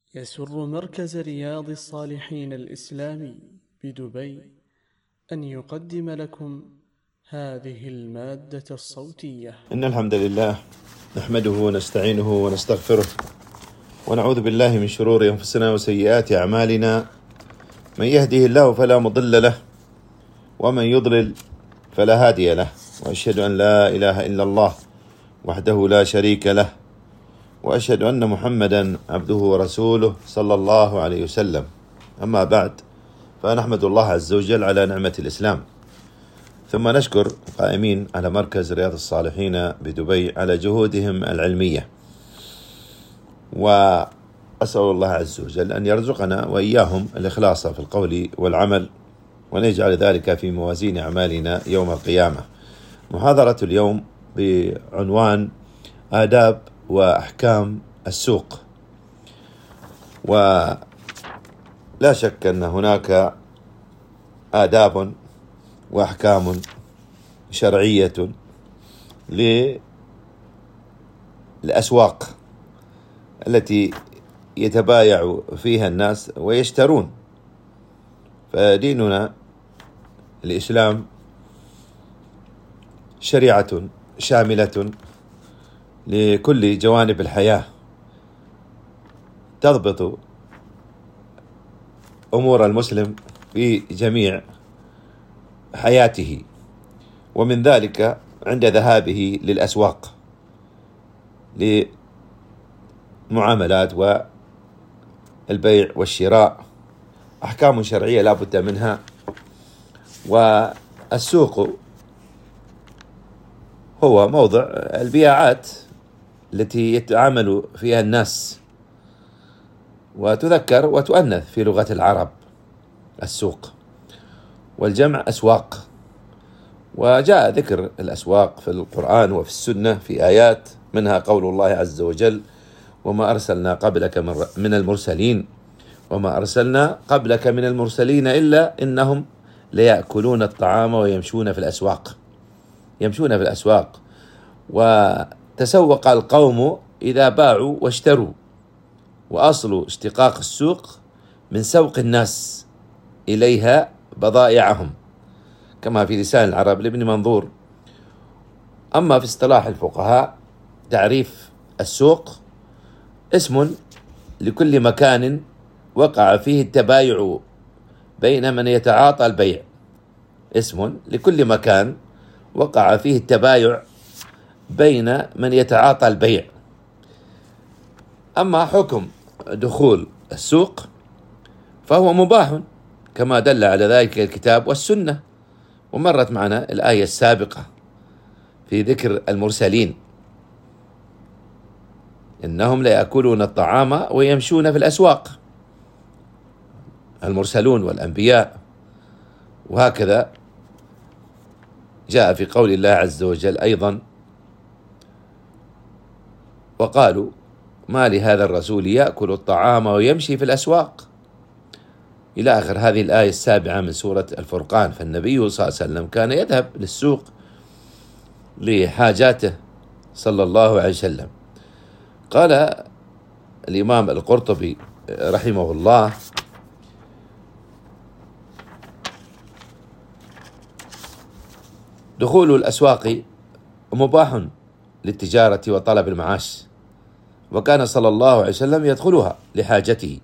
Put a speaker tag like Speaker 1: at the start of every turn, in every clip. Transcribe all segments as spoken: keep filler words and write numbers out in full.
Speaker 1: يسر مركز رياض الصالحين الإسلامي بدبي أن يقدم لكم هذه المادة الصوتية.
Speaker 2: إن الحمد لله نحمده ونستعينه ونستغفره ونعوذ بالله من شرور أنفسنا وسيئات أعمالنا، من يهده الله فلا مضل له ومن يضلل فلا هادي له، وأشهد أن لا إله إلا الله وحده لا شريك له، وأشهد أن محمدا عبده ورسوله صلى الله عليه وسلم. أما بعد، فنحمد الله عز وجل على نعمة الإسلام، ثم نشكر القائمين على مركز رياض الصالحين بدبي على جهودهم العلمية، وأسأل الله عز وجل أن يرزقنا وإياهم الإخلاص في القول والعمل، ونجعل ذلك في موازين أعمالنا يوم القيامة. محاضرة اليوم بعنوان آداب وأحكام السوق. ولا شك أن هناك آداب وأحكام شرعية للأسواق التي يتبايع فيها الناس ويشترون. فديننا الإسلام شريعة شاملة لكل جوانب الحياة، تضبط أمور المسلم في جميع حياته، ومن ذلك عند ذهابه للأسواق لمعاملات والبيع والشراء، أحكام شرعية لا بد منها. والسوق هو موضع البياعات التي يتعامل فيها الناس، وتذكر وتؤنث في لغة العرب السوق، والجمع أسواق. وجاء ذكر الأسواق في القرآن وفي السنة في آيات، منها قول الله عز وجل: وما أرسلنا قبلك من المرسلين وما أرسلنا قبلك من المرسلين إلا إنهم ليأكلون الطعام ويمشون في الأسواق. يمشون في الأسواق، وتسوق القوم إذا باعوا واشتروا. وأصل اشتقاق السوق من سوق الناس إليها بضائعهم، كما في لسان العرب لابن منظور. أما في اصطلاح الفقهاء، تعريف السوق اسم لكل مكان وقع فيه التبايع بين من يتعاطى البيع. اسم لكل مكان وقع فيه التبايع بين من يتعاطى البيع. أما حكم دخول السوق فهو مباح كما دل على ذلك الكتاب والسنة، ومرت معنا الآية السابقة في ذكر المرسلين: إنهم ليأكلون الطعام ويمشون في الأسواق، المرسلون والأنبياء. وهكذا جاء في قول الله عز وجل أيضا: وقالوا ما لهذا الرسول يأكل الطعام ويمشي في الأسواق، إلى آخر هذه الآية السابعة من سورة الفرقان. فالنبي صلى الله عليه وسلم كان يذهب للسوق لحاجاته صلى الله عليه وسلم. قال الإمام القرطبي رحمه الله: دخول الأسواق مباح للتجارة وطلب المعاش، وكان صلى الله عليه وسلم يدخلها لحاجته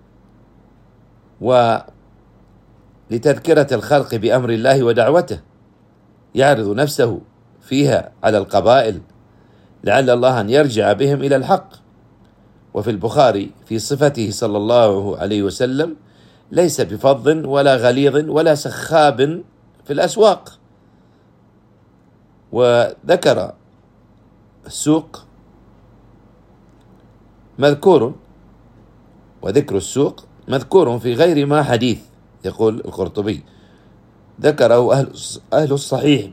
Speaker 2: ولتذكرة الخلق بأمر الله ودعوته، يعرض نفسه فيها على القبائل لعل الله أن يرجع بهم إلى الحق. وفي البخاري في صفته صلى الله عليه وسلم: ليس بفظ ولا غليظ ولا سخاب في الأسواق. وذكر السوق مذكور، وذكر السوق مذكور في غير ما حديث. يقول القرطبي: ذكره أهل, أهل الصحيح.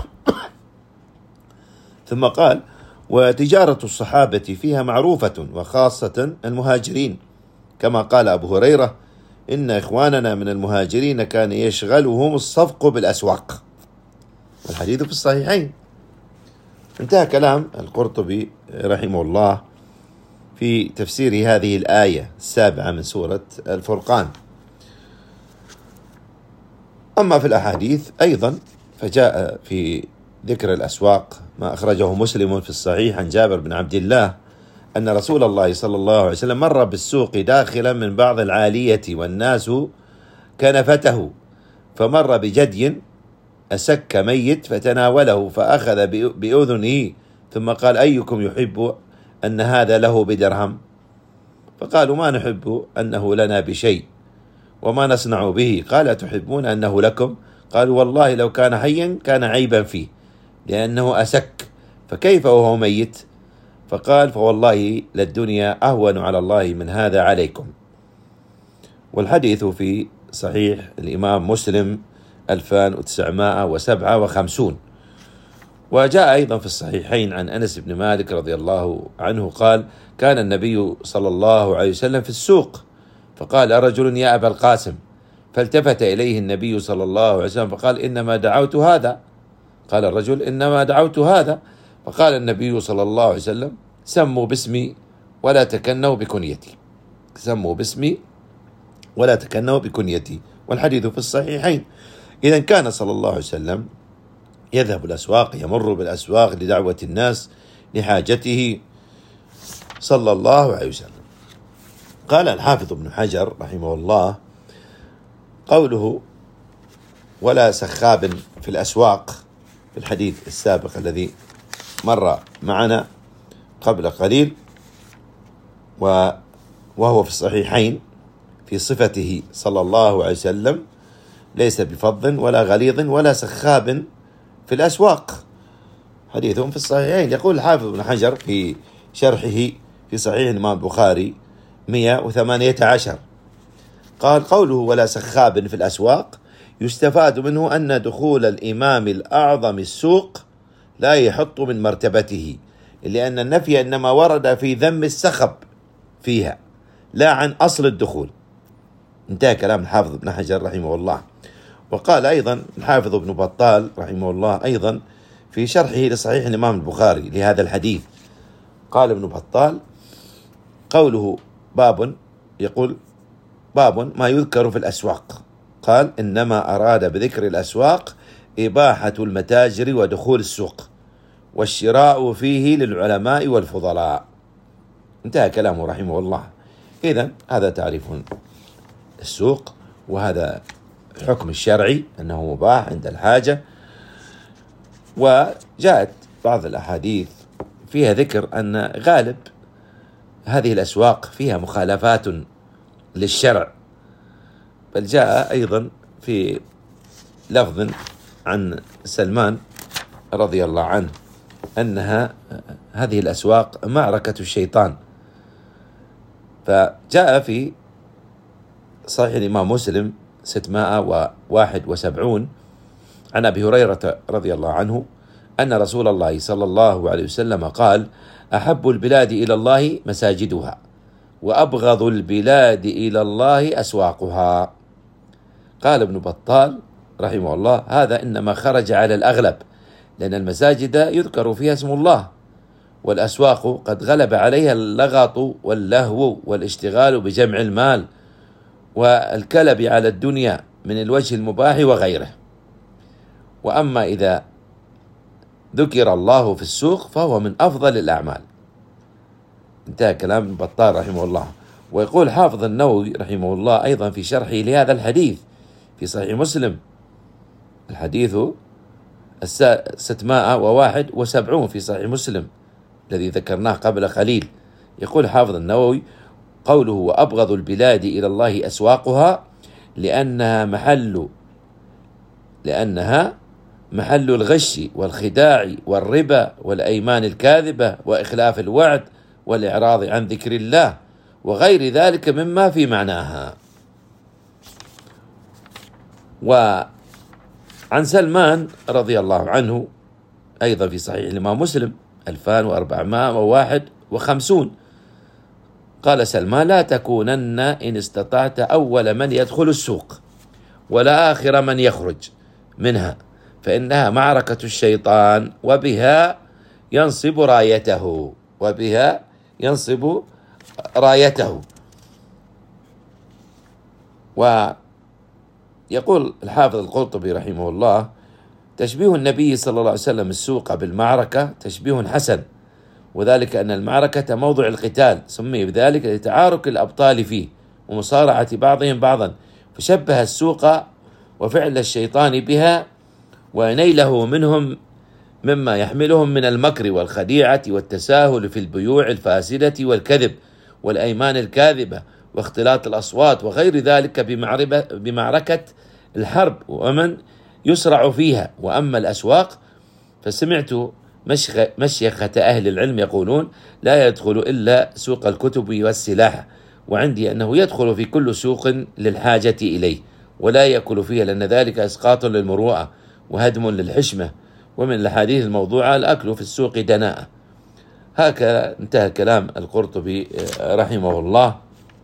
Speaker 2: ثم قال: وتجارة الصحابة فيها معروفة، وخاصة المهاجرين، كما قال أبو هريرة: إن إخواننا من المهاجرين كان يشغلهم الصفق بالأسواق. والحديث في الصحيحين. انتهى كلام القرطبي رحمه الله في تفسير هذه الآية السابعة من سورة الفرقان. أما في الأحاديث أيضا فجاء في ذكر الأسواق ما أخرجه مسلم في الصحيح عن جابر بن عبد الله أن رسول الله صلى الله عليه وسلم مر بالسوق داخلا من بعض العالية والناس كنفته، فمر بجدي أسك ميت فتناوله فأخذ بأذنه ثم قال: أيكم يحب أن هذا له بدرهم؟ فقالوا: ما نحب أنه لنا بشيء وما نصنع به. قال: تحبون أنه لكم؟ قالوا: والله لو كان حيا كان عيبا فيه لأنه أسك، فكيف وهو ميت؟ فقال: فوالله للدنيا أهون على الله من هذا عليكم. والحديث في صحيح الإمام مسلم ألفين وتسعمائة وسبعة وخمسين. وجاء أيضا في الصحيحين عن أنس بن مالك رضي الله عنه قال: كان النبي صلى الله عليه وسلم في السوق فقال رجل: يا أبا القاسم، فالتفت إليه النبي صلى الله عليه وسلم فقال: إنما دعوت هذا. قال الرجل: إنما دعوت هذا. فقال النبي صلى الله عليه وسلم: سموا باسمي ولا تكنوا بكنيتي، سموا باسمي ولا تكنوا بكنيتي. والحديث في الصحيحين. إذا كان صلى الله عليه وسلم يذهب الأسواق، يمر بالأسواق لدعوة الناس لحاجته صلى الله عليه وسلم. قال الحافظ ابن حجر رحمه الله: قوله ولا سخاب في الأسواق في الحديث السابق الذي مر معنا قبل قليل وهو في الصحيحين في صفته صلى الله عليه وسلم ليس بفظ ولا غليظ ولا سخاب في الأسواق، حديث في الصحيحين. يقول الحافظ ابن حجر في شرحه في صحيح الإمام البخاري مئة وثمانية عشر قال: قوله ولا سخاب في الأسواق يستفاد منه أن دخول الإمام الأعظم السوق لا يحط من مرتبته، لأن النفي إنما ورد في ذم السخب فيها لا عن أصل الدخول. انتهى كلام الحافظ ابن حجر رحمه الله. وقال أيضا الحافظ ابن بطال رحمه الله أيضا في شرحه لصحيح الإمام البخاري لهذا الحديث، قال ابن بطال: قوله باب، يقول باب ما يذكر في الأسواق، قال: إنما أراد بذكر الأسواق إباحة المتاجر ودخول السوق والشراء فيه للعلماء والفضلاء. انتهى كلامه رحمه الله. إذن هذا تعريف السوق، وهذا الحكم الشرعي أنه مباح عند الحاجة. وجاءت بعض الأحاديث فيها ذكر أن غالب هذه الأسواق فيها مخالفات للشرع، بل جاء أيضا في لفظ عن سلمان رضي الله عنه أنها هذه الأسواق معركة الشيطان. فجاء في صحيح الإمام مسلم ستمائة وواحد وسبعين عن أبي هريرة رضي الله عنه أن رسول الله صلى الله عليه وسلم قال: أحب البلاد إلى الله مساجدها وأبغض البلاد إلى الله أسواقها. قال ابن بطال رحمه الله: هذا إنما خرج على الأغلب، لأن المساجد يذكر فيها اسم الله، والأسواق قد غلب عليها اللغط واللهو والاشتغال بجمع المال والكلب على الدنيا من الوجه المباح وغيره. وأما إذا ذكر الله في السوق فهو من أفضل الأعمال. انتهى كلام ابن بطال رحمه الله. ويقول حافظ النووي رحمه الله أيضا في شرحه لهذا الحديث في صحيح مسلم، الحديث ستمائة وواحد وسبعون في صحيح مسلم الذي ذكرناه قبل قليل، يقول حافظ النووي: قوله وأبغض البلاد إلى الله أسواقها لأنها محل لأنها محل الغش والخداع والربا والأيمان الكاذبة وإخلاف الوعد والإعراض عن ذكر الله وغير ذلك مما في معناها. وعن سلمان رضي الله عنه أيضا في صحيح الإمام مسلم ألفين وأربعمائة وواحد وخمسين قال سلمان: لا تكونن إن استطعت أول من يدخل السوق ولا آخر من يخرج منها، فإنها معركة الشيطان وبها ينصب رايته وبها ينصب رايته. ويقول الحافظ القرطبي رحمه الله: تشبيه النبي صلى الله عليه وسلم السوق بالمعركة تشبيه حسن، وذلك أن المعركة موضع القتال، سمي بذلك لتعارك الأبطال فيه ومصارعة بعضهم بعضا، فشبه السوق وفعل الشيطان بها ونيله منهم مما يحملهم من المكر والخديعة والتساهل في البيوع الفاسدة والكذب والأيمان الكاذبة واختلاط الأصوات وغير ذلك بمعركة الحرب ومن يسرع فيها. وأما الأسواق فسمعت مشيخة أهل العلم يقولون: لا يدخل إلا سوق الكتب والسلاح، وعندي أنه يدخل في كل سوق للحاجة إليه، ولا يأكل فيها، لأن ذلك إسقاط للمروءة وهدم للحشمة، ومن الأحاديث الموضوعة الأكل في السوق دناءة. هكذا انتهى كلام القرطبي رحمه الله،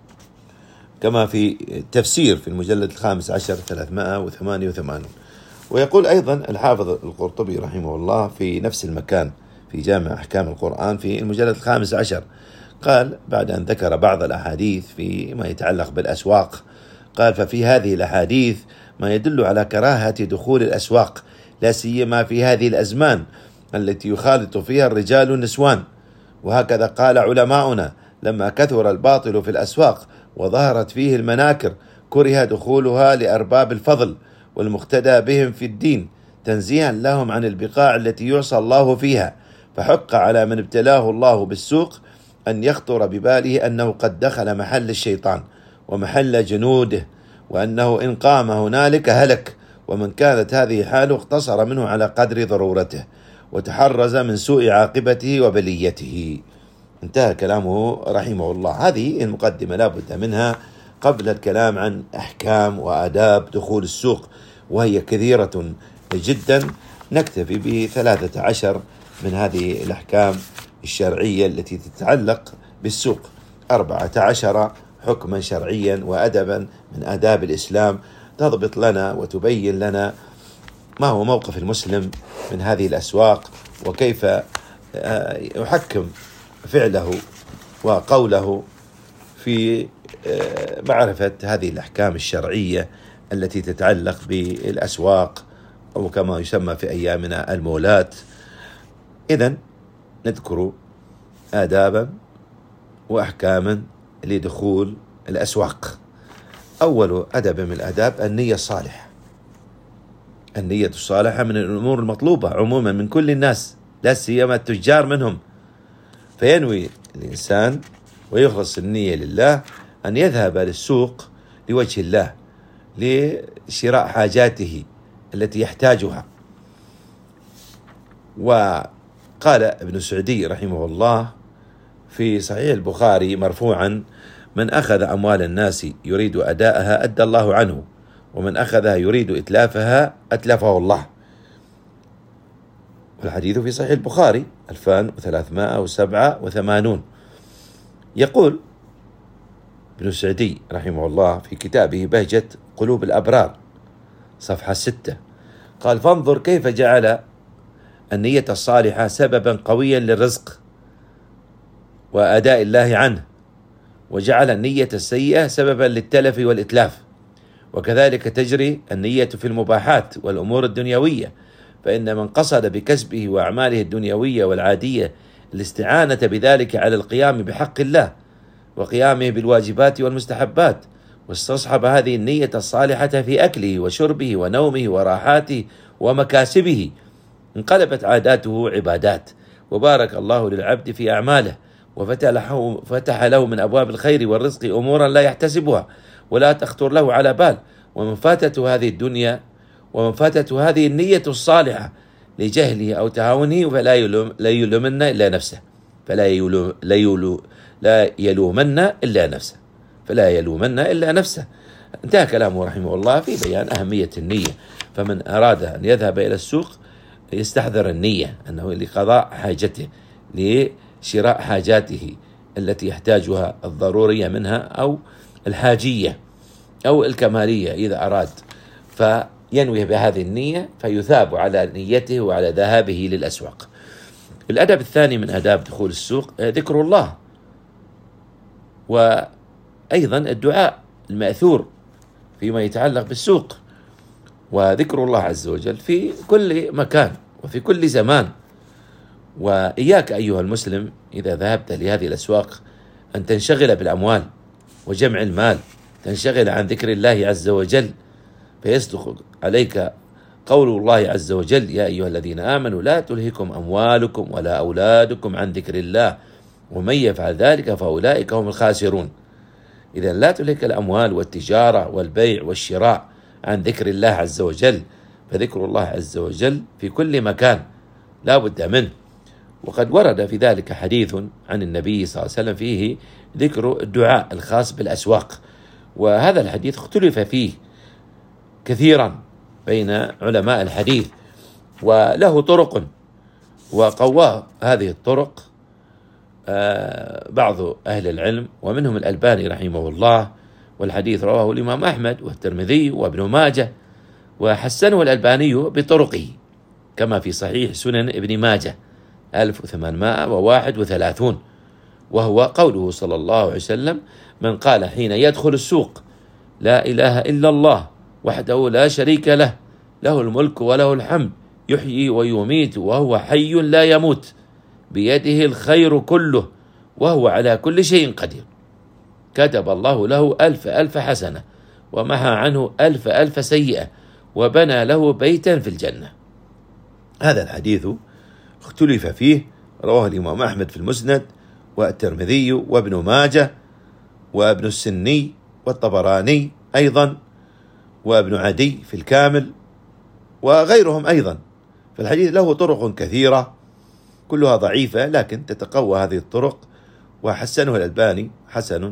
Speaker 2: كما في تفسير في المجلد الخامس عشر ثلاثمائة وثمانية وثمانين. ويقول أيضا الحافظ القرطبي رحمه الله في نفس المكان في جامع أحكام القرآن في المجلد الخامس عشر، قال بعد أن ذكر بعض الأحاديث فيما يتعلق بالأسواق، قال: ففي هذه الأحاديث ما يدل على كراهة دخول الأسواق، لا سيما في هذه الأزمان التي يخالط فيها الرجال النسوان. وهكذا قال علماؤنا: لما كثر الباطل في الأسواق وظهرت فيه المناكر كره دخولها لأرباب الفضل والمقتدى بهم في الدين، تنزيها لهم عن البقاع التي يعصى الله فيها، فحق على من ابتلاه الله بالسوق أن يخطر بباله أنه قد دخل محل الشيطان ومحل جنوده، وأنه إن قام هنالك هلك، ومن كانت هذه حاله اقتصر منه على قدر ضرورته وتحرز من سوء عاقبته وبليته. انتهى كلامه رحمه الله. هذه المقدمة لا بد منها قبل الكلام عن أحكام وآداب دخول السوق، وهي كثيرة جدا. نكتفي بثلاثة عشر من هذه الأحكام الشرعية التي تتعلق بالسوق، أربعة عشر حكما شرعيا وأدبا من آداب الإسلام تضبط لنا وتبين لنا ما هو موقف المسلم من هذه الأسواق، وكيف يحكم فعله وقوله في معرفة هذه الأحكام الشرعية التي تتعلق بالأسواق، أو كما يسمى في أيامنا المولات. إذن نذكر آدابا وأحكاما لدخول الأسواق. أول أدب من الآداب النية الصالحة. النية الصالحة من الأمور المطلوبة عموما من كل الناس، لا سيما التجار منهم، فينوي الإنسان ويخلص النية لله أن يذهب للسوق لوجه الله لشراء حاجاته التي يحتاجها. وقال ابن سعدي رحمه الله في صحيح البخاري مرفوعا: من أخذ أموال الناس يريد أداءها أدى الله عنه، ومن أخذها يريد إتلافها أتلفه الله. والحديث في صحيح البخاري ألفين وثلاثمائة وسبعة وثمانين. يقول ابن سعدي رحمه الله في كتابه بهجة قلوب الأبرار صفحة ستة، قال: فانظر كيف جعل النية الصالحة سببا قويا للرزق وأداء الله عنه، وجعل النية السيئة سببا للتلف والإتلاف. وكذلك تجري النية في المباحات والأمور الدنيوية، فإن من قصد بكسبه وأعماله الدنيوية والعادية الاستعانة بذلك على القيام بحق الله وقيامه بالواجبات والمستحبات، واستصحب هذه النية الصالحة في أكله وشربه ونومه وراحاته ومكاسبه، انقلبت عاداته عبادات، وبارك الله للعبد في أعماله، وفتح له, فتح له من أبواب الخير والرزق أمورا لا يحتسبها ولا تخطر له على بال. ومن فاتته هذه الدنيا ومن فاتته هذه النية الصالحة لجهله أو تهاونه فلا يلوم لا يلومن إلا نفسه فلا يلوم لا, يلوم لا يلومن إلا نفسه فلا يلومن إلا نفسه. انتهى كلامه رحمه الله في بيان أهمية النية. فمن أراد أن يذهب إلى السوق يستحضر النية أنه لقضاء حاجته، لشراء حاجاته التي يحتاجها الضرورية منها أو الحاجية أو الكمالية إذا أراد، فينوي بهذه النية فيثاب على نيته وعلى ذهابه للأسواق. الأدب الثاني من آداب دخول السوق ذكر الله، وأيضا الدعاء المأثور فيما يتعلق بالسوق، وذكر الله عز وجل في كل مكان وفي كل زمان. وإياك أيها المسلم إذا ذهبت لهذه الأسواق أن تنشغل بالأموال وجمع المال، تنشغل عن ذكر الله عز وجل، فيصدق عليك قول الله عز وجل: يا أيها الذين آمنوا لا تلهكم أموالكم ولا أولادكم عن ذكر الله ومن يفعل ذلك فأولئك هم الخاسرون. إذا لا تلهك الأموال والتجارة والبيع والشراء عن ذكر الله عز وجل، فذكر الله عز وجل في كل مكان لا بد منه. وقد ورد في ذلك حديث عن النبي صلى الله عليه وسلم فيه ذكر الدعاء الخاص بالأسواق، وهذا الحديث اختلف فيه كثيرا بين علماء الحديث، وله طرق وقواه هذه الطرق بعض أهل العلم ومنهم الألباني رحمه الله، والحديث رواه الإمام أحمد والترمذي وابن ماجه، وحسنه الألباني بطرقه كما في صحيح سنن ابن ماجه ألف وثمانمائة وواحد وثلاثون، وهو قوله صلى الله عليه وسلم: من قال حين يدخل السوق لا إله إلا الله وحده لا شريك له له الملك وله الحمد يحيي ويميت وهو حي لا يموت بيده الخير كله وهو على كل شيء قدير، كتب الله له ألف ألف حسنة ومحى عنه ألف ألف سيئة وبنى له بيتا في الجنة. هذا الحديث اختلف فيه، رواه الإمام أحمد في المسند والترمذي وابن ماجه وابن السني والطبراني أيضا وابن عدي في الكامل وغيرهم أيضا. فالحديث له طرق كثيرة كلها ضعيفة، لكن تتقوى هذه الطرق، وحسنه الألباني حسن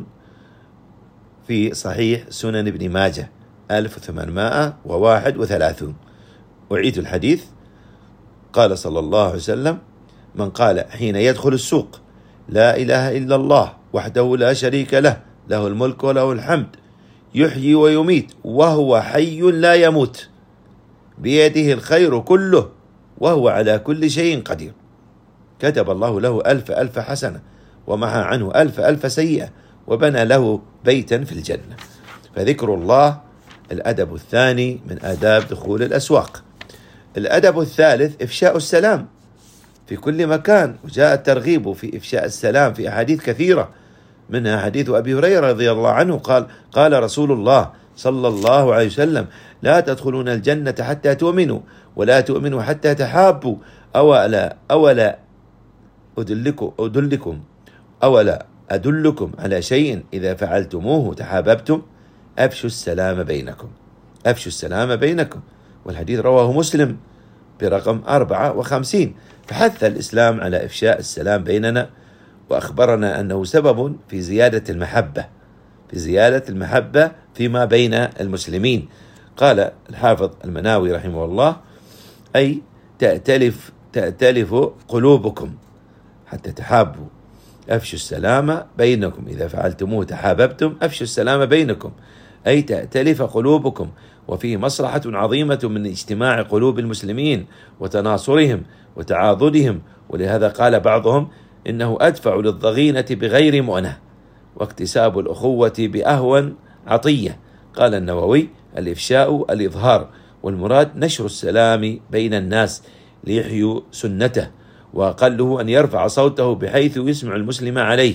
Speaker 2: في صحيح سنن ابن ماجه ألف وثمانمائة وواحد وثلاثون. أعيد الحديث: قال صلى الله عليه وسلم: من قال حين يدخل السوق لا إله إلا الله وحده لا شريك له له الملك وله الحمد يحيي ويميت وهو حي لا يموت بيده الخير كله وهو على كل شيء قدير، كتب الله له ألف ألف حسنة ومحى عنه ألف ألف سيئة وبنى له بيتا في الجنة. فذكر الله الأدب الثاني من آداب دخول الأسواق. الأدب الثالث إفشاء السلام في كل مكان، وجاء الترغيب في إفشاء السلام في أحاديث كثيرة، منها حديث أبي هريرة رضي الله عنه قال: قال رسول الله صلى الله عليه وسلم: لا تدخلون الجنة حتى تؤمنوا ولا تؤمنوا حتى تحابوا أولا أولا أدلكم أدلكم أولا أدلكم على شيء إذا فعلتموه تحاببتم أفشوا السلام بينكم أفشوا السلام بينكم والحديث رواه مسلم برقم أربعة وخمسين. فحث الإسلام على إفشاء السلام بيننا، وأخبرنا أنه سبب في زيادة المحبة في زيادة المحبة فيما بين المسلمين. قال الحافظ المناوي رحمه الله: أي تأتلف تأتلف قلوبكم حتى تحابوا، أفشوا السلام بينكم إذا فعلتموه تحاببتم أفشوا السلام بينكم، أي تأتلف قلوبكم. وفيه مصلحة عظيمة من اجتماع قلوب المسلمين وتناصرهم وتعاضدهم، ولهذا قال بعضهم: إنه أدفع للضغينة بغير مؤنة واكتساب الأخوة بأهون عطية. قال النووي: الإفشاء الإظهار، والمراد نشر السلام بين الناس ليحيوا سنته، وأقله أن يرفع صوته بحيث يسمع المسلم عليه،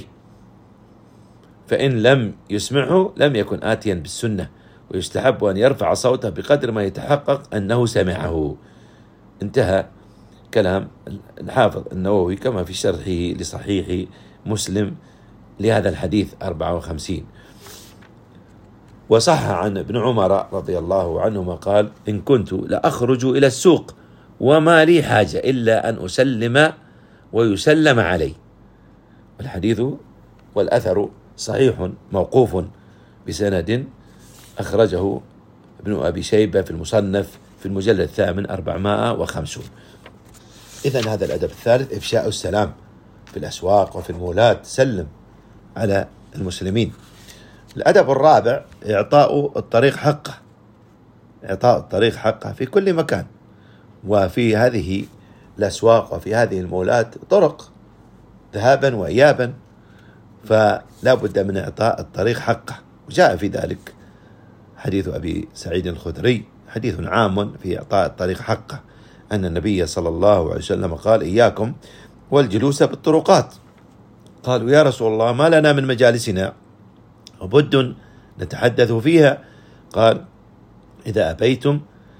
Speaker 2: فإن لم يسمعه لم يكن آتيا بالسنة، ويستحب أن يرفع صوته بقدر ما يتحقق أنه سمعه. انتهى كلام الحافظ النووي كما في شرحه لصحيح مسلم لهذا الحديث أربعة وخمسين. وصح عن ابن عمر رضي الله عنهما قال: إن كنت لأخرج إلى السوق وما لي حاجة إلا أن أسلم ويسلم علي. الحديث والأثر صحيح موقوف بسند، أخرجه ابن أبي شيبة في المصنف في المجلد الثامن أربعمائة وخمسون. إذن هذا الأدب الثالث إفشاء السلام في الأسواق وفي المولات، سلم على المسلمين. الأدب الرابع إعطاء الطريق حقه إعطاء الطريق حقه في كل مكان. وفي هذه الأسواق وفي هذه المولات طرق ذهابا وإيابا، فلا بد من إعطاء الطريق حقه. وجاء في ذلك حديث أبي سعيد الخدري، حديث عام في إعطاء الطريق حقه، أن النبي صلى الله عليه وسلم قال: إياكم والجلوس بالطرقات. قالوا: يا رسول الله، ما لنا من مجالسنا وبد نتحدث فيها. قال: إذا أبيتم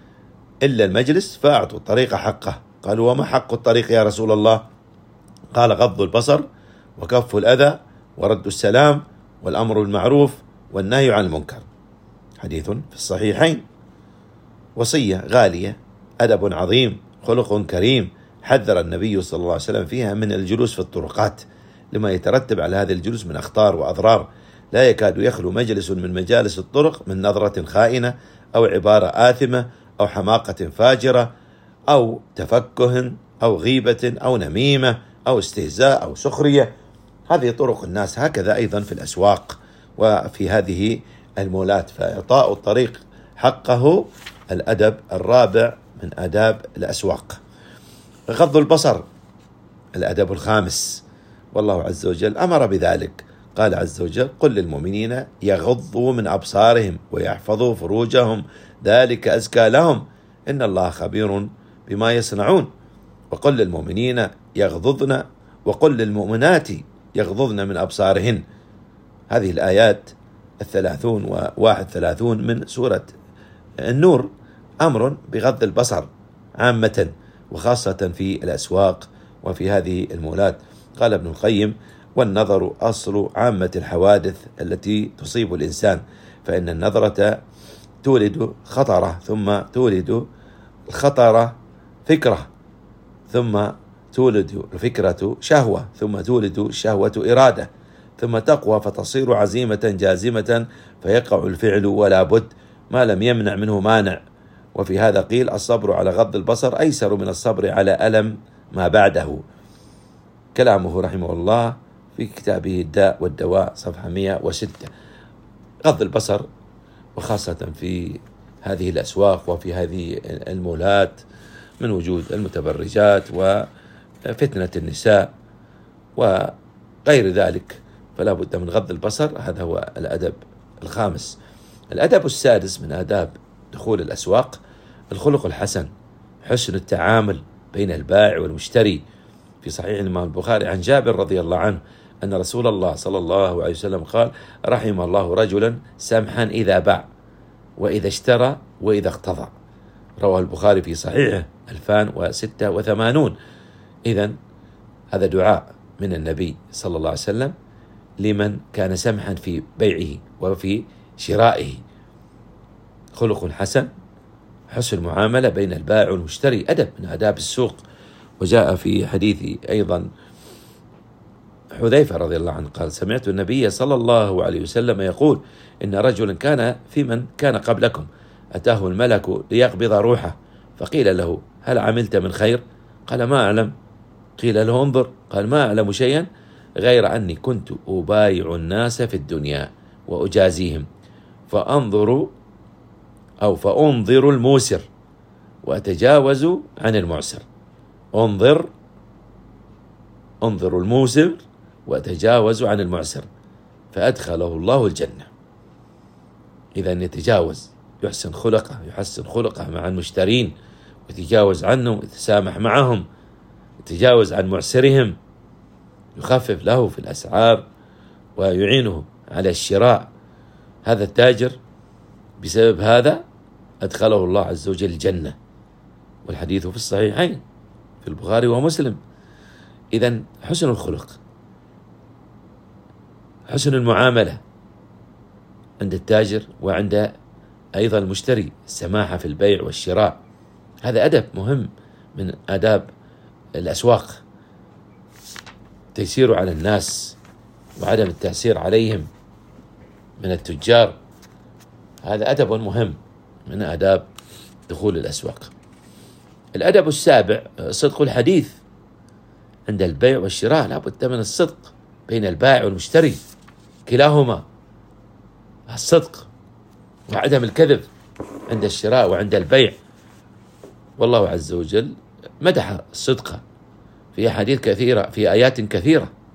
Speaker 2: إلا المجلس فأعطوا الطريق حقه. قالوا: وما حق الطريق يا رسول الله؟ قال: غض البصر وكف الأذى ورد السلام والأمر بالمعروف والنهي عن المنكر. حديث في الصحيحين. وصية غالية، أدب عظيم، خلق كريم، حذر النبي صلى الله عليه وسلم فيها من الجلوس في الطرقات لما يترتب على هذا الجلوس من أخطار وأضرار. لا يكاد يخلو مجلس من مجالس الطرق من نظرة خائنة أو عبارة آثمة أو حماقة فاجرة أو تفكه أو غيبة أو نميمة أو استهزاء أو سخرية. هذه طرق الناس. هكذا أيضا في الأسواق وفي هذه المولات. فإعطاء الطريق حقه الأدب الرابع من آداب الأسواق. غض البصر الأدب الخامس، والله عز وجل أمر بذلك. قال عز وجل: قل للمؤمنين يغضوا من أبصارهم ويحفظوا فروجهم ذلك أزكى لهم إن الله خبير بما يصنعون. وقل للمؤمنين يغضضن وقل للمؤمنات يغضضن من أبصارهن. هذه الآيات الثلاثون وواحد ثلاثون من سورة النور أمر بغض البصر عامة وخاصة في الأسواق وفي هذه المولات. قال ابن القيم: والنظر أصل عامة الحوادث التي تصيب الإنسان، فإن النظرة تولد خطرة، ثم تولد الخطرة فكرة، ثم تولد الفكرة شهوة، ثم تولد الشهوة إرادة، ثم تقوى فتصير عزيمة جازمة فيقع الفعل ولا بد ما لم يمنع منه مانع. وفي هذا قيل: الصبر على غض البصر أيسر من الصبر على ألم ما بعده. كلامه رحمه الله في كتابه الداء والدواء صفحة مئة وستة. غض البصر وخاصة في هذه الأسواق وفي هذه المولات من وجود المتبرجات وفتنة النساء وغير ذلك، فلا بد من غض البصر. هذا هو الأدب الخامس. الأدب السادس من آداب دخول الأسواق الخلق الحسن، حسن التعامل بين البائع والمشتري. في صحيح الإمام البخاري عن جابر رضي الله عنه أن رسول الله صلى الله عليه وسلم قال: رحم الله رجلا سمحا إذا باع وإذا اشترى وإذا اقتضى. رواه البخاري في صحيحه ألفان وستة وثمانون. إذن هذا دعاء من النبي صلى الله عليه وسلم لمن كان سمحا في بيعه وفي شرائه. خلق حسن، حسن معاملة بين البائع والمشتري، أدب من آداب السوق. وجاء في حديث أيضا حذيفة رضي الله عنه قال: سمعت النبي صلى الله عليه وسلم يقول: إن رجلا كان في من كان قبلكم أتاه الملك ليقبض روحه، فقيل له: هل عملت من خير؟ قال: ما أعلم. قيل له: انظر. قال: ما أعلم شيئا غير أني كنت أبايع الناس في الدنيا وأجازيهم، فأنظر أو فأنظر الموسر وأتجاوز عن المعسر. انظر انظر الموسر وأتجاوز عن المعسر، فأدخله الله الجنة. إذا يتجاوز، يحسن خلقه يحسن خلقه مع المشترين، ويتجاوز عنهم، يتسامح معهم، يتجاوز عن معسرهم، يخفف له في الأسعار ويعينه على الشراء. هذا التاجر بسبب هذا أدخله الله عز وجل الجنة، والحديث في الصحيحين في البخاري ومسلم. إذن حسن الخلق، حسن المعاملة عند التاجر وعند أيضا المشتري، السماحة في البيع والشراء، هذا أدب مهم من آداب الأسواق. تيسير على الناس وعدم التأثير عليهم من التجار، هذا أدب مهم من آداب دخول الأسواق. الأدب السابع صدق الحديث عند البيع والشراء. لا بد من الصدق بين البائع والمشتري، كلاهما الصدق وعدم الكذب عند الشراء وعند البيع. والله عز وجل مدح الصدق في أحاديث كثيرة، في آيات كثيرة،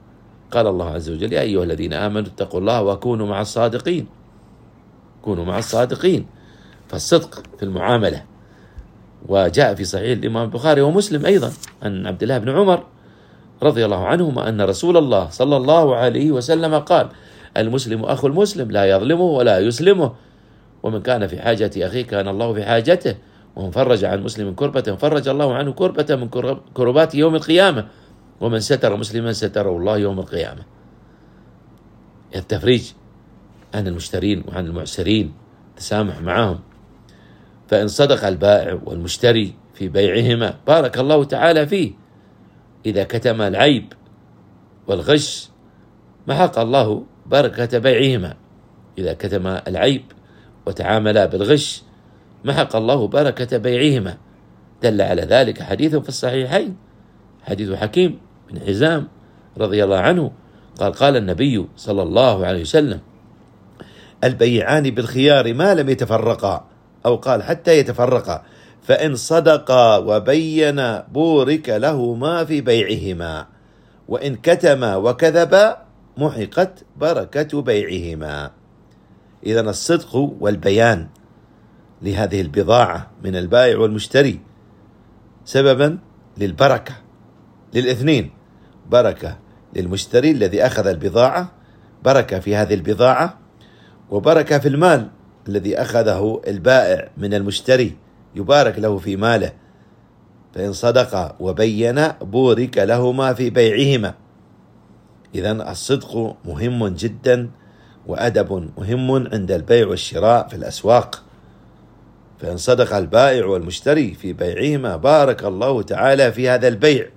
Speaker 2: قال الله عز وجل: يا أيها الذين آمنوا اتقوا الله وكونوا مع الصادقين. كونوا مع الصادقين، فالصدق في المعاملة. وجاء في صحيح الإمام البخاري ومسلم أيضا عن عبد الله بن عمر رضي الله عنهما أن رسول الله صلى الله عليه وسلم قال: المسلم أخو المسلم لا يظلمه ولا يسلمه، ومن كان في حاجة أخيه كان الله في حاجته، ومن فرج عن مسلم كربة فرج الله عنه كربة من كربات يوم القيامة، ومن ستر مسلما ستره الله يوم القيامة. التفريج عن المشترين وعن المعسرين، تسامح معهم. فإن صدق البائع والمشتري في بيعهما بارك الله تعالى فيه. إذا كتم العيب والغش محق الله بركة بيعهما. إذا كتم العيب وتعاملا بالغش محق الله بركة بيعهما. دل على ذلك حديث في الصحيحين، حديث حكيم بن حزام رضي الله عنه قال: قال النبي صلى الله عليه وسلم: البيعان بالخيار ما لم يتفرقا، أو قال حتى يتفرقا، فإن صدقا وبينا بورك لهما في بيعهما، وإن كتما وكذبا محقت بركة بيعهما. إذن الصدق والبيان لهذه البضاعة من البائع والمشتري سببا للبركة للاثنين، بركة للمشتري الذي أخذ البضاعة، بركة في هذه البضاعة، وبركة في المال الذي أخذه البائع من المشتري، يبارك له في ماله. فإن صدقا وبينا بورك لهما في بيعهما. إذن الصدق مهم جدا، وأدب مهم عند البيع والشراء في الأسواق. فإن صدق البائع والمشتري في بيعهما بارك الله تعالى في هذا البيع،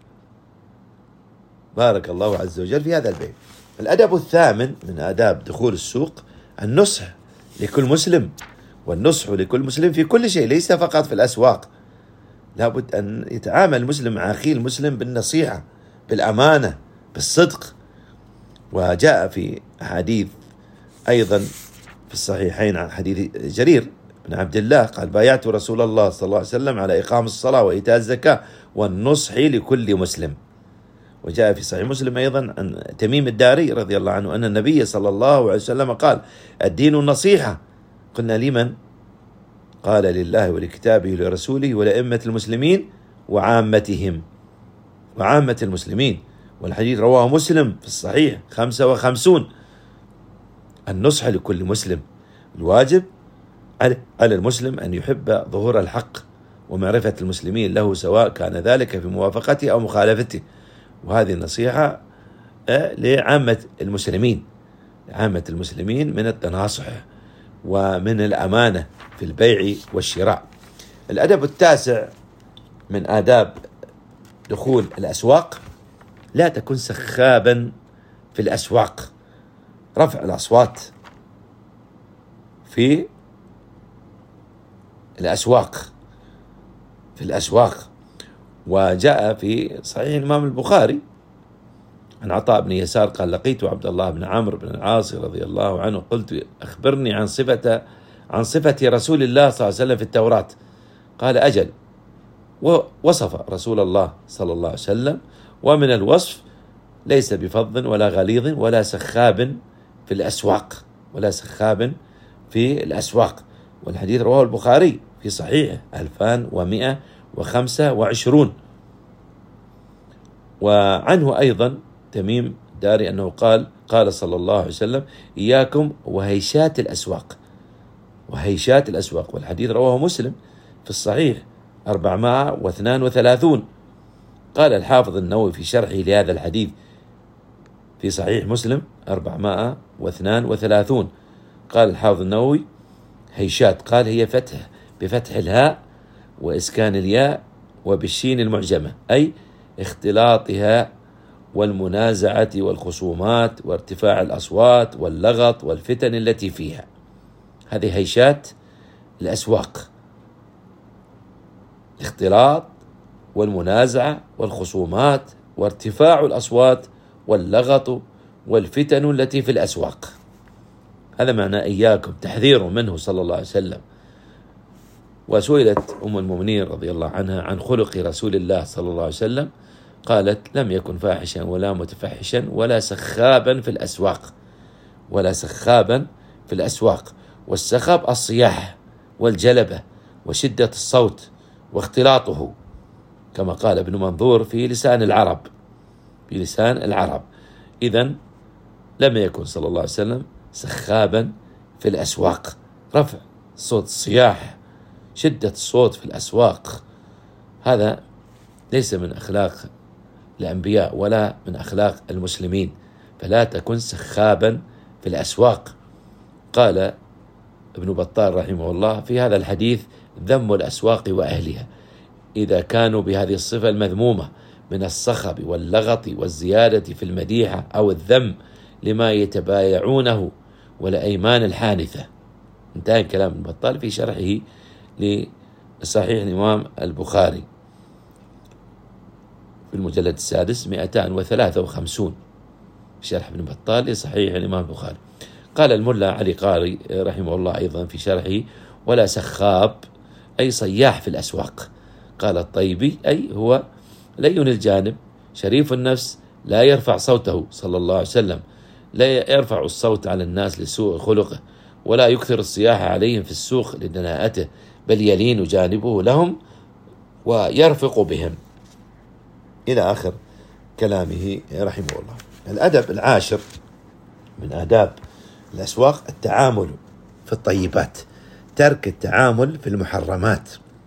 Speaker 2: بارك الله عز وجل في هذا البيع. الأدب الثامن من آداب دخول السوق النصح لكل مسلم، والنصح لكل مسلم في كل شيء، ليس فقط في الأسواق. لابد أن يتعامل المسلم مع أخيه المسلم بالنصيحة، بالأمانة، بالصدق. وجاء في حديث أيضا في الصحيحين عن حديث جرير بن عبد الله قال: بايعت رسول الله صلى الله عليه وسلم على إقام الصلاة وإيتاء الزكاة والنصح لكل مسلم. وجاء في صحيح مسلم أيضا عن تميم الداري رضي الله عنه أن النبي صلى الله عليه وسلم قال: الدين النصيحة. قلنا: لمن؟ قال: لله ولكتابه ولرسوله ولأئمة المسلمين وعامتهم، وعامة المسلمين. والحديث رواه مسلم في الصحيح خمسة وخمسون. النصح لكل مسلم، الواجب على المسلم أن يحب ظهور الحق ومعرفة المسلمين له، سواء كان ذلك في موافقته أو مخالفته. وهذه النصيحة لعامة المسلمين، عامة المسلمين من التناصح ومن الأمانة في البيع والشراء. الأدب التاسع من آداب دخول الأسواق: لا تكن سخابا في الأسواق، رفع الأصوات في الأسواق في الأسواق. وجاء في صحيح الإمام البخاري عن عطاء بن يسار قال: لقيت عبد الله بن عمرو بن العاص رضي الله عنه، قلت: أخبرني عن صفة عن صفة رسول الله صلى الله عليه وسلم في التوراة. قال: أجل. ووصف رسول الله صلى الله عليه وسلم، ومن الوصف: ليس بفظ ولا غليظ ولا سخاب في الأسواق، ولا سخاب في الأسواق. والحديث رواه البخاري في صحيح ألفان ومئة وخمسة وعشرون. وعنه أيضا تميم داري أنه قال: قال صلى الله عليه وسلم: إياكم وهيشات الأسواق، وهيشات الأسواق. والحديث رواه مسلم في الصحيح أربعمائة واثنين وثلاثون. قال الحافظ النووي في شرحه لهذا الحديث في صحيح مسلم أربعمائة واثنين وثلاثون، قال الحافظ النووي: هيشات، قال هي فتح بفتح الهاء وإسكان الياء وبالشين المعجمة، أي اختلاطها والمنازعة والخصومات وارتفاع الأصوات واللغط والفتن التي فيها. هذه هيشات الأسواق، الاختلاط والمنازعة والخصومات وارتفاع الأصوات واللغط والفتن التي في الأسواق. هذا معنى إياكم، تحذير منه صلى الله عليه وسلم. وسئلت أم المؤمنين رضي الله عنها عن خلق رسول الله صلى الله عليه وسلم،
Speaker 3: قالت: لم يكن فاحشا ولا متفحشا ولا سخابا في الأسواق ولا سخابا في الأسواق. والسخاب الصياح والجلبة وشدة الصوت واختلاطه، كما قال ابن منظور في لسان العرب في لسان العرب. إذن لم يكن صلى الله عليه وسلم سخابا في الأسواق، رفع صوت الصياح، شدة الصوت في الأسواق، هذا ليس من أخلاق الأنبياء ولا من أخلاق المسلمين، فلا تكن سخابا في الأسواق. قال ابن بطال رحمه الله في هذا الحديث: ذم الأسواق وأهلها إذا كانوا بهذه الصفة المذمومة من الصخب واللغط والزيادة في المديحة أو الذم لما يتبايعونه والأيمان الحانثة. انتهى كلام ابن بطال في شرحه لصحيح الإمام البخاري في المجلد السادس مئتان وثلاثة وخمسون، شرح ابن بطال لصحيح الإمام البخاري. قال الملا علي قاري رحمه الله أيضا في شرحه: ولا سخاب أي صياح في الأسواق. قال الطيبي: أي هو لين الجانب شريف النفس لا يرفع صوته صلى الله عليه وسلم، لا يرفع الصوت على الناس لسوء خلقه، ولا يكثر الصياح عليهم في السوق لدناءته، بل يلين جانبه لهم ويرفق بهم، إلى آخر كلامه رحمه الله. الأدب العاشر من آداب الأسواق التعامل في الطيبات، ترك التعامل في المحرمات،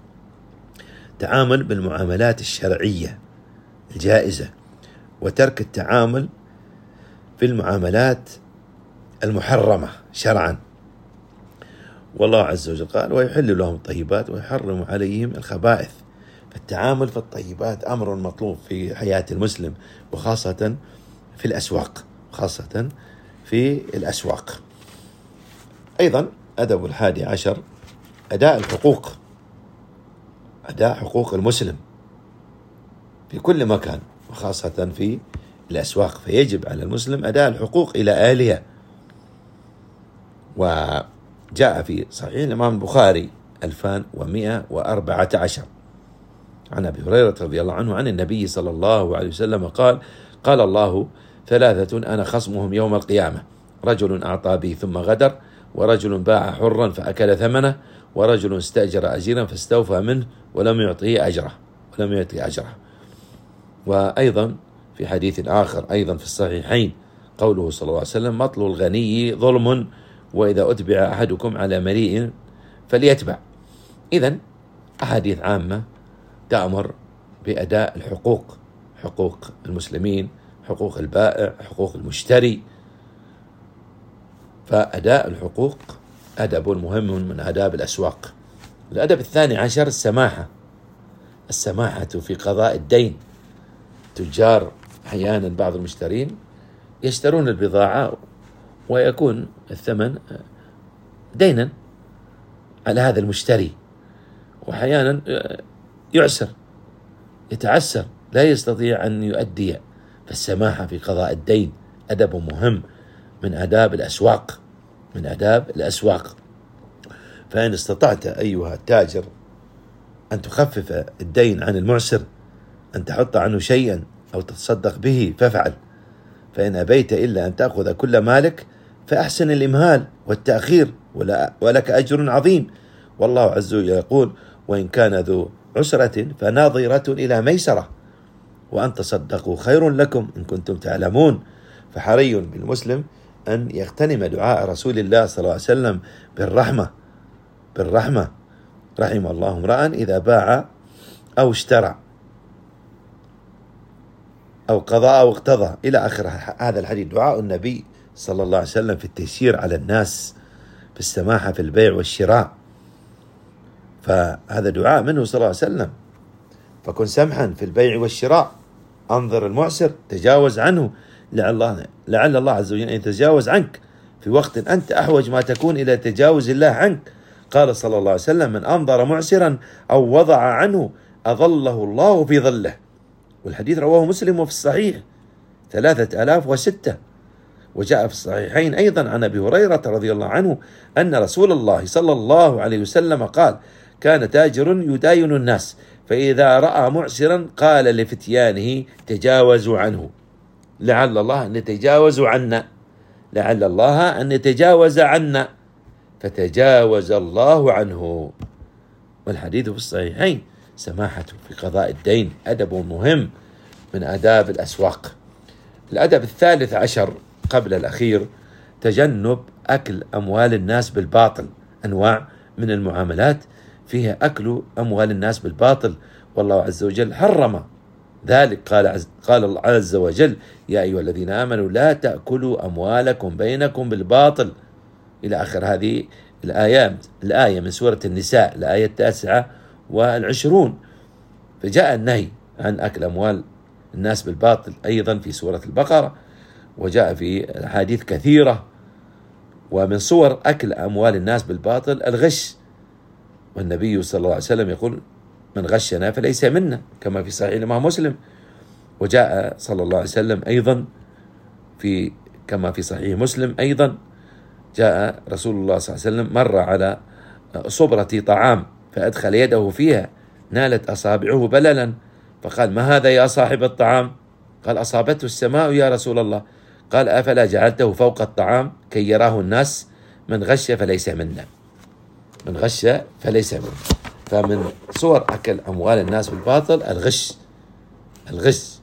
Speaker 3: تعامل بالمعاملات الشرعية الجائزة، وترك التعامل في المعاملات المحرمة شرعا. والله عز وجل قال: ويحل لهم الطيبات ويحرم عليهم الخبائث. فالتعامل في الطيبات أمر مطلوب في حياة المسلم، وخاصة في الأسواق خاصة في الأسواق. أيضا أدب الحادي عشر أداء الحقوق، أداء حقوق المسلم في كل مكان وخاصة في الأسواق، فيجب على المسلم أداء الحقوق إلى أهلها. وجاء في صحيح الإمام البخاري ألفان ومئة وأربعة عشر عن أبي هريرة رضي الله عنه عن النبي صلى الله عليه وسلم قال: قال الله: ثلاثة أنا خصمهم يوم القيامة: رجل أعطى بي ثم غدر، ورجل باع حرا فأكل ثمنه، ورجل استأجر أجيرا فاستوفى منه ولم يعطيه أجره ولم يعطيه أجره. وأيضا في حديث آخر أيضا في الصحيحين قوله صلى الله عليه وسلم: مطل الغني ظلم، وإذا أتبع أحدكم على مليء فليتبع. إذن أحاديث عامة تأمر بأداء الحقوق، حقوق المسلمين، حقوق البائع، حقوق المشتري. فأداء الحقوق أدب مهم من آداب الأسواق. الأدب الثاني عشر السماحة، السماحة في قضاء الدين. تجار أحيانا بعض المشترين يشترون البضاعة ويكون الثمن دينا على هذا المشتري، وأحيانا يعسر يتعسر لا يستطيع أن يؤدي. فالسماحة في قضاء الدين أدب مهم من آداب الأسواق من آداب الأسواق. فإن استطعت أيها التاجر أن تخفف الدين عن المعسر، أن تحط عنه شيئا أو تتصدق به فافعل، فإن أبيت إلا أن تأخذ كل مالك فأحسن الإمهال والتأخير ولك أجر عظيم. والله عز وجل يقول: وإن كان ذو عسرة فناظرة إلى ميسرة وأن تصدقوا خير لكم إن كنتم تعلمون. فحري بالمسلم أن يغتنم دعاء رسول الله صلى الله عليه وسلم بالرحمة بالرحمة رحم الله امرأ إذا باع أو اشترى أو قضى أو اقتضى إلى آخر هذا الحديث. دعاء النبي صلى الله عليه وسلم في التيسير على الناس، في السماحة في البيع والشراء، فهذا دعاء منه صلى الله عليه وسلم. فكن سمحا في البيع والشراء، أنظر المعسر، تجاوز عنه، لعل الله, لعل الله عز وجل أن يتجاوز عنك في وقت أنت أحوج ما تكون إلى تجاوز الله عنك. قال صلى الله عليه وسلم: من أنظر معسرا أو وضع عنه أظله الله في ظله. والحديث رواه مسلم وفي الصحيح ثلاثة آلاف وستة. وجاء في الصحيحين أيضا عن أبي هريرة رضي الله عنه أن رسول الله صلى الله عليه وسلم قال: كان تاجر يداين الناس فإذا رأى معسرا قال لفتيانه تجاوزوا عنه، لعل الله أن يتجاوز عنا، لعل الله أن يتجاوز عنا، فتجاوز الله عنه. والحديث في الصحيحين. سماحة في قضاء الدين أدب مهم من آداب الأسواق. الأدب الثالث عشر قبل الأخير تجنب أكل أموال الناس بالباطل. أنواع من المعاملات فيها أكل أموال الناس بالباطل، والله عز وجل حرم ذلك. قال عز, قال الله عز وجل: يا أيها الذين آمنوا لا تأكلوا أموالكم بينكم بالباطل، إلى آخر هذه الآيات الآية من سورة النساء، الآية التاسعة والعشرون. فجاء النهي عن أكل أموال الناس بالباطل أيضا في سورة البقرة، وجاء في أحاديث كثيرة. ومن صور أكل أموال الناس بالباطل الغش، والنبي صلى الله عليه وسلم يقول: من غشنا فليس منا، كما في صحيح الإمام مسلم. وجاء صلى الله عليه وسلم أيضا في كما في صحيح مسلم أيضا جاء رسول الله صلى الله عليه وسلم مر على صبرة طعام فأدخل يده فيها نالت أصابعه بللا، فقال: ما هذا يا صاحب الطعام؟ قال: أصابته السماء يا رسول الله. قال: أفلا جعلته فوق الطعام كي يراه الناس؟ من غش فليس منا، من غش فليس منا. فمن صور أكل أموال الناس بالباطل الغش، الغش.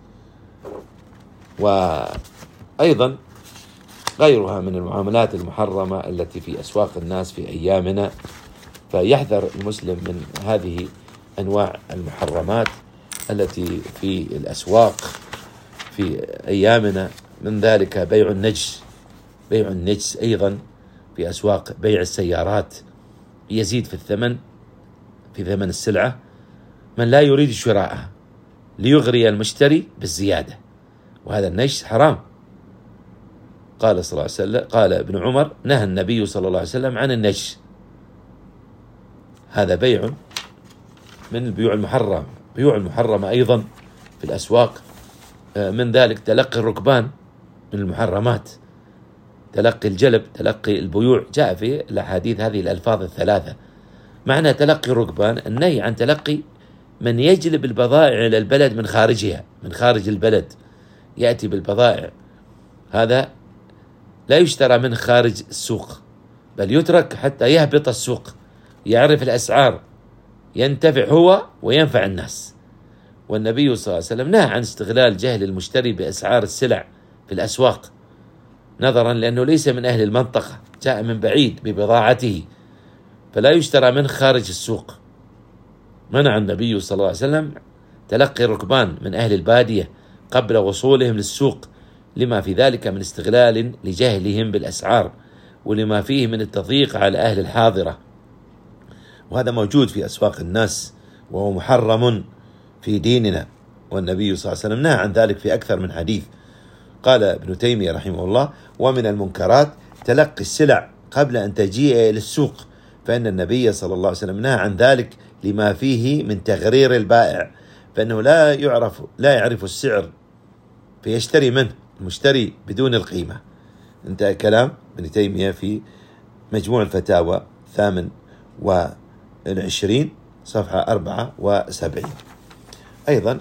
Speaker 3: وأيضا غيرها من المعاملات المحرمة التي في أسواق الناس في أيامنا، فيحذر المسلم من هذه أنواع المحرمات التي في الأسواق في أيامنا. من ذلك بيع النجس، بيع النجس أيضا في أسواق، بيع السيارات، يزيد في الثمن في ثمن السلعة من لا يريد شراءها ليغري المشتري بالزيادة، وهذا النجس حرام. قال صلى الله عليه وسلم، قال ابن عمر: نهى النبي صلى الله عليه وسلم عن النجس. هذا بيع من البيوع المحرمة. بيوع المحرمة أيضا في الأسواق، من ذلك تلقي الركبان من المحرمات، تلقي الجلب، تلقي البيوع. جاء في الأحاديث هذه الألفاظ الثلاثة. معنى تلقي الركبان النهي عن تلقي من يجلب البضائع إلى البلد من خارجها، من خارج البلد يأتي بالبضائع، هذا لا يشترى من خارج السوق، بل يترك حتى يهبط السوق، يعرف الأسعار، ينتفع هو وينفع الناس. والنبي صلى الله عليه وسلم نهى عن استغلال جهل المشتري بأسعار السلع في الأسواق، نظرا لأنه ليس من أهل المنطقة، جاء من بعيد ببضاعته، فلا يشترى من خارج السوق. منع النبي صلى الله عليه وسلم تلقي الركبان من أهل البادية قبل وصولهم للسوق، لما في ذلك من استغلال لجهلهم بالأسعار، ولما فيه من التضييق على أهل الحاضرة، وهذا موجود في أسواق الناس وهو محرم في ديننا. والنبي صلى الله عليه وسلم نهى عن ذلك في أكثر من حديث. قال ابن تيمية رحمه الله: ومن المنكرات تلقي السلع قبل أن تجيء إلى السوق، فإن النبي صلى الله عليه وسلم نهى عن ذلك لما فيه من تغرير البائع، فإنه لا يعرف لا يعرف السعر فيشتري منه المشتري بدون القيمة. انتهى كلام ابن تيمية في مجموع الفتاوى ثامن والعشرين صفحة أربعة وسبعين. أيضا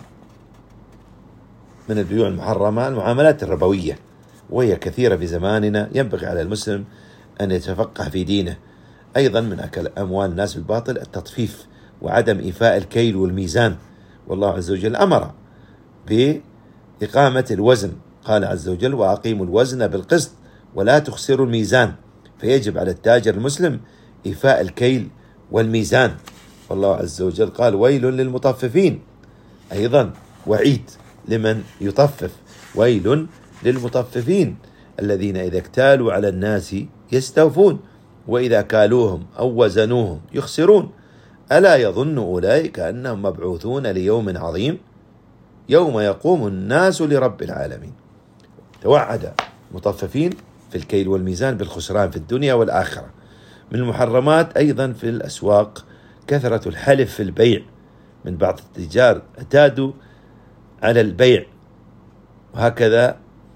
Speaker 3: من البيوع المحرمة المعاملات الربوية، وهي كثيرة في زماننا، ينبغي على المسلم أن يتفقه في دينه. أيضا من أكل أموال الناس بالباطل التطفيف وعدم إيفاء الكيل والميزان، والله عز وجل أمر بإقامة الوزن، قال عز وجل: وأقيموا الوزن بالقسط ولا تخسروا الميزان. فيجب على التاجر المسلم إيفاء الكيل والميزان، والله عز وجل قال: ويل للمطففين. أيضا وعيد لمن يطفف: ويل للمطففين الذين إذا اكتالوا على الناس يستوفون وإذا كالوهم أو وزنوهم يخسرون ألا يظن أولئك أنهم مبعوثون ليوم عظيم يوم يقوم الناس لرب العالمين. توعد المطففين في الكيل والميزان بالخسران في الدنيا والآخرة. من المحرمات أيضا في الأسواق كثرة الحلف في البيع، من بعض التجار اعتادوا على البيع، وهكذا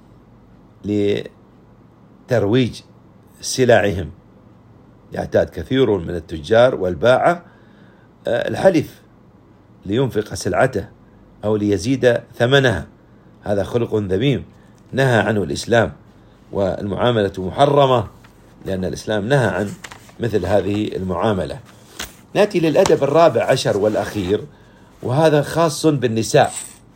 Speaker 3: لترويج سلعهم يعتاد كثير من التجار والباعة الحلف لينفق سلعته أو ليزيد ثمنها، هذا خلق ذميم نهى عنه الإسلام، والمعاملة محرمة لأن الإسلام نهى عن مثل هذه المعاملة. نأتي للأدب الرابع عشر والأخير، وهذا خاص بالنساء،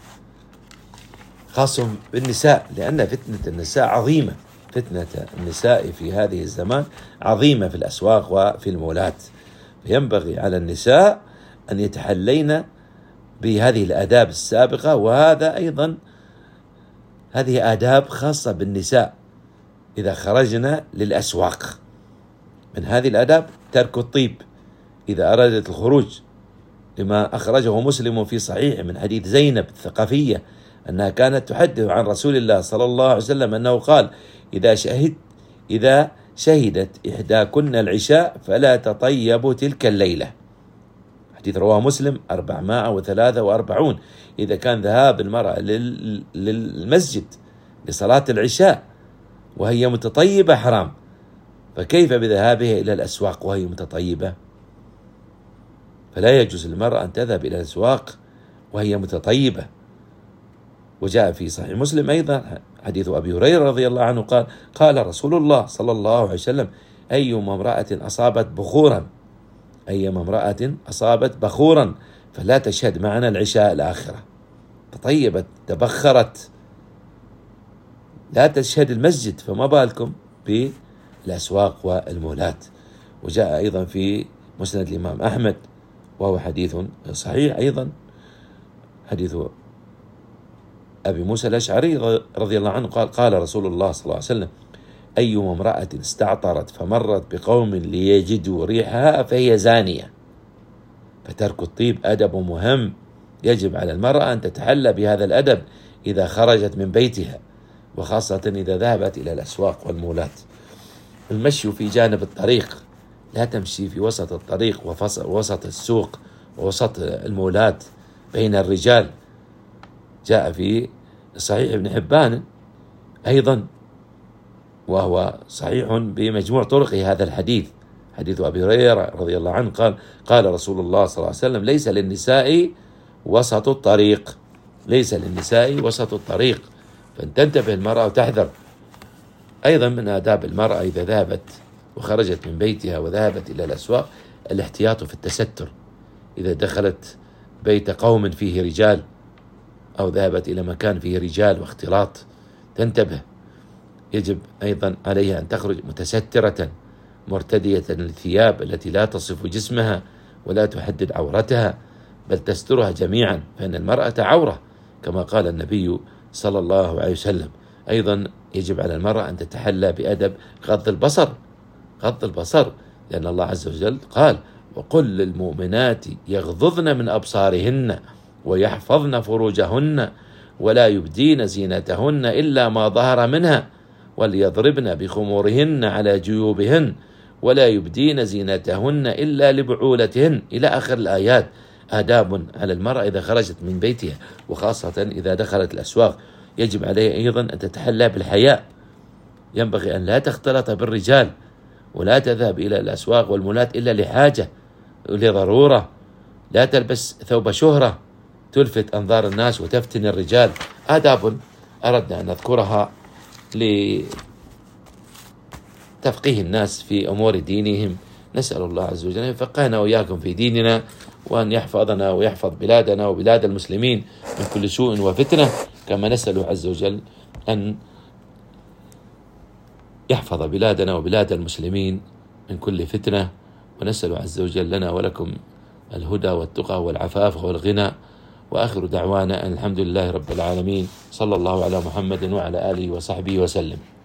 Speaker 3: خاص بالنساء لأن فتنة النساء عظيمة، فتنة النساء في هذه الزمان عظيمة في الأسواق وفي المولات، فينبغي على النساء أن يتحلين بهذه الآداب السابقة، وهذا أيضا هذه آداب خاصة بالنساء إذا خرجنا للأسواق. من هذه الآداب ترك الطيب إذا أرادت الخروج، لما أخرجه مسلم في صحيح من حديث زينب الثقفية أنها كانت تحدث عن رسول الله صلى الله عليه وسلم أنه قال: إذا شهد إذا شهدت إحداكن العشاء فلا تطيبوا تلك الليلة. حديث رواه مسلم أربعمائة وثلاثة وأربعين. إذا كان ذهاب المرأة للمسجد لصلاة العشاء وهي متطيبة حرام، فكيف بذهابها إلى الأسواق وهي متطيبة؟ فلا يجوز للمرأة أن تذهب إلى الأسواق وهي متطيبة. وجاء في صحيح مسلم أيضا حديث أبي هريرة رضي الله عنه قال: قال رسول الله صلى الله عليه وسلم: أيما امرأة أصابت بخورا أيما امرأة أصابت بخورا فلا تشهد معنا العشاء الآخرة. تطيبت تبخرت لا تشهد المسجد، فما بالكم بالأسواق والمولات. وجاء أيضا في مسند الإمام أحمد وهو حديث صحيح أيضا حديث أبي موسى الأشعري رضي الله عنه قال: قال رسول الله صلى الله عليه وسلم: أيما امرأة استعطرت فمرت بقوم ليجدوا ريحها فهي زانية. فترك الطيب أدب مهم، يجب على المرأة أن تتحلى بهذا الأدب إذا خرجت من بيتها، وخاصة إذا ذهبت إلى الأسواق والمولات. المشي في جانب الطريق، لا تمشي في وسط الطريق ووسط السوق ووسط المولات بين الرجال. جاء في صحيح ابن حبان أيضا وهو صحيح بمجموع طرقه هذا الحديث، حديث أبي هريرة رضي الله عنه قال: قال رسول الله صلى الله عليه وسلم: ليس للنساء وسط الطريق، ليس للنساء وسط الطريق. فانتبه المرأة وتحذر. أيضا من آداب المرأة إذا ذهبت وخرجت من بيتها وذهبت إلى الأسواق الاحتياط في التستر. إذا دخلت بيت قوم فيه رجال أو ذهبت إلى مكان فيه رجال واختلاط تنتبه. يجب أيضا عليها أن تخرج متسترة مرتدية الثياب التي لا تصف جسمها ولا تحدد عورتها، بل تسترها جميعا، فإن المرأة عورة كما قال النبي صلى الله عليه وسلم. أيضا يجب على المرأة أن تتحلى بأدب غض البصر، غض البصر، لأن الله عز وجل قال: وقل للمؤمنات يغضضن من أبصارهن ويحفظن فروجهن ولا يبدين زينتهن إلا ما ظهر منها وليضربن بخمورهن على جيوبهن ولا يبدين زينتهن إلا لبعولتهن، إلى آخر الآيات. آداب على المرأة إذا خرجت من بيتها، وخاصة إذا دخلت الأسواق. يجب عليها أيضا أن تتحلى بالحياء، ينبغي أن لا تختلط بالرجال ولا تذهب إلى الأسواق والمولات إلا لحاجة ولضرورة. لا تلبس ثوب شهرة تلفت أنظار الناس وتفتن الرجال. آداب أردنا أن نذكرها لتفقيه الناس في أمور دينهم. نسأل الله عز وجل أن يفقهنا وإياكم في ديننا، وأن يحفظنا ويحفظ بلادنا وبلاد المسلمين من كل سوء وفتنة، كما نسأل عز وجل أن يحفظ بلادنا وبلاد المسلمين من كل فتنة. ونسأل عز وجل لنا ولكم الهدى والتقى والعفاف والغنى. وآخر دعوانا أن الحمد لله رب العالمين، صلى الله على محمد وعلى آله وصحبه وسلم.